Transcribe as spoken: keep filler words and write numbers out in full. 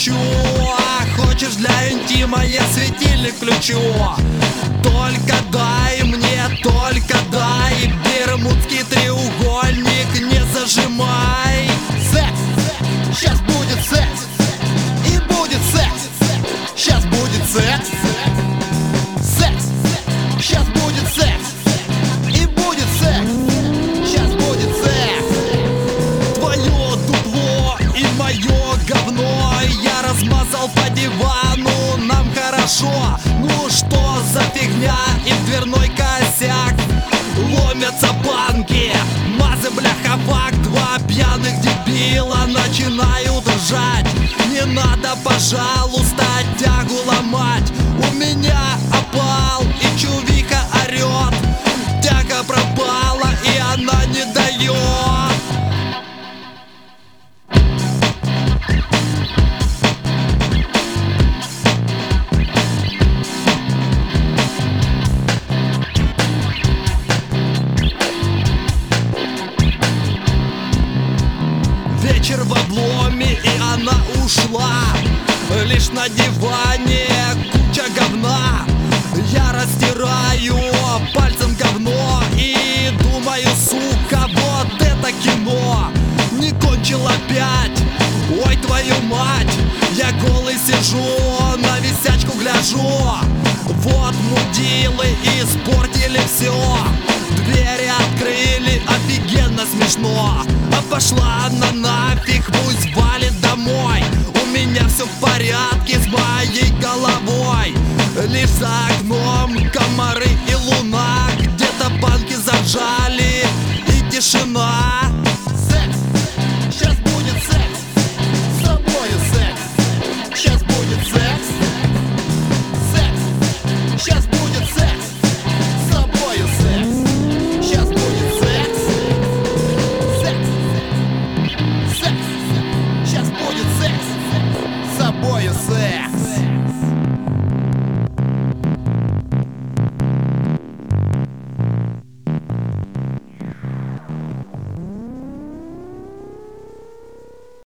хочу. А хочешь для интима, я светильник включу. Только дай мне, только дай бермудский треугольник, не зажимай. Секс, сейчас будет секс, и будет секс, сейчас будет секс. Секс, сейчас будет секс, и будет секс, сейчас будет секс. Твое дупло и мое говно я размазал по дивану, нам хорошо. Ну что за фигня, и в дверной косяк ломятся банки, мазы, бляха, факт. Два пьяных дебила начинают ржать. Не надо, пожалуйста, тягу ломать. У меня опал, и чувиха орет. Тяга пропала, и она не дает. Вечер в обломе, и она ушла. Лишь на диване куча говна. Я растираю пальцем говно и думаю, сука, вот это кино. Не кончил опять, ой, твою мать. Я голый сижу, на висячку гляжу. Вот мудилы испортили все. Двери открыли, офигенно смешно. А пошла она нафиг, пусть валит домой. У меня все в порядке с моей головой. Лишь за окном комары и луна. Где-то банки заржали и тишина.